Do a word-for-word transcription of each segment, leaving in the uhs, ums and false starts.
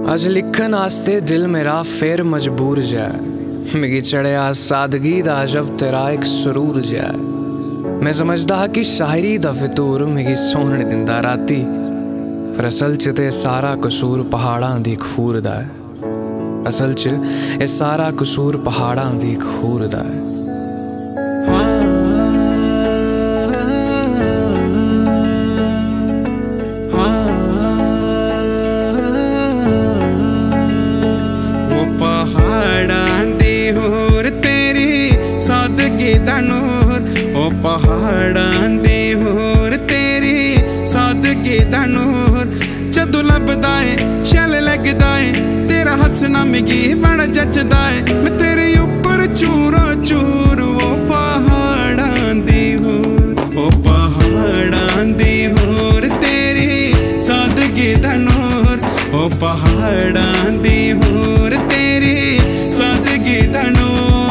अज लिखन आस्ते दिल मेरा फिर मजबूर जाए। मिगी चढ़िया सादगी दा जब तेरा एक सुरूर जाए। मैं समझदा कि शायरी दा फितूर मिगी सोहन दिंदा राती, पर असल च ते सारा कसूर पहाड़ां दी खूर दा है। असल च ए सारा कसूर पहाड़ां दी खूर दा है। सादगी दा नूर ओ पहाड़ां दी होर तेरी सादगी दा नूर जदों लभदा है शैल लगदा है तेरा हसना मिगी बड़ा जचदा है। मैं तेरे उपर चूरो चूर ओ पहाड़ां दी होर ओ पहाड़ां दी होर तेरी सादगी दा नूर ओ पहाड़ां दी होर तेरी सादगी दा नूर।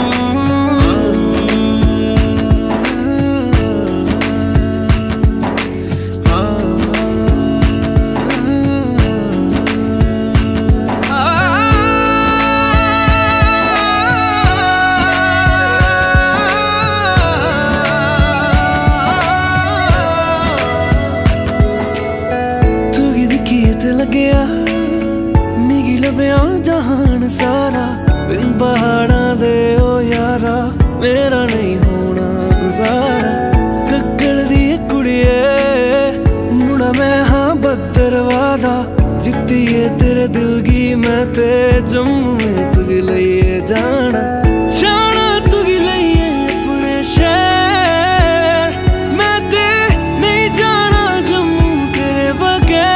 लग्या मिगी लभ्या जहान सारा बिन पहाड़ां दे ओ यारा मेरा नहीं होना गुजारा। कक्कड़ दी कुड़िए मुड़ा मैं हाँ बदर वादा जित्तिए तेरे दिल गी मैं ते जम्मू में तुगी लइए जाना जाना तुगी लइए अपने शहर मैं ते नहीं जाना जम्मू तेरे बगैर।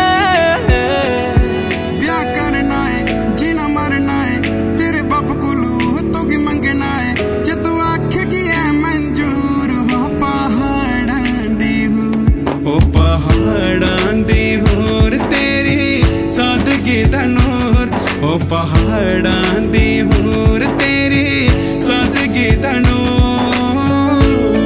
पहाड़ां दी होर तेरी सादगी दा नूर ओ पहाड़ां दी होर तेरी सादगी दा नूर।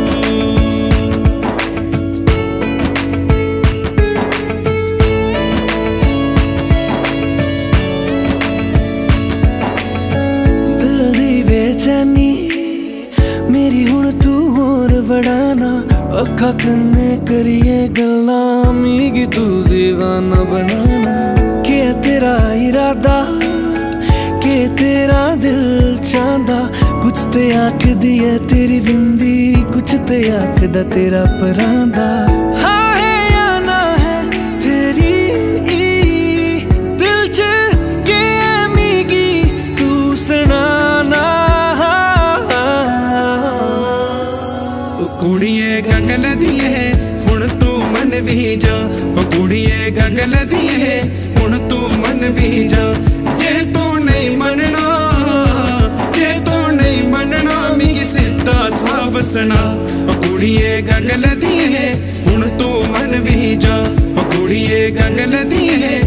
दिल दी बेचैनी मेरी हुण तू होर बढ़ाना अखा कन्ने करिए गल्लां मिगी तू दीवाना बनाना। के तेरा इरादा के तेरा दिल चाहदा कुछ ते आख दिए तेरी बिंदी कुछ ते आखदा तेरा परांदा। हाँ है या ना है तेरी दिल च के है मिगी तू सुनाना। कुड़िए गगल दिए हुण तू मन भी जा ओ कुड़िए गगल दिए हुण तू मन भी जा। जे तू नहीं मनना जे तू नहीं मनना मिगी सीधा साफ सुना ओ कुड़िए गगल दिए हुण तू मन भी जा ओ कुड़िए गगल दिए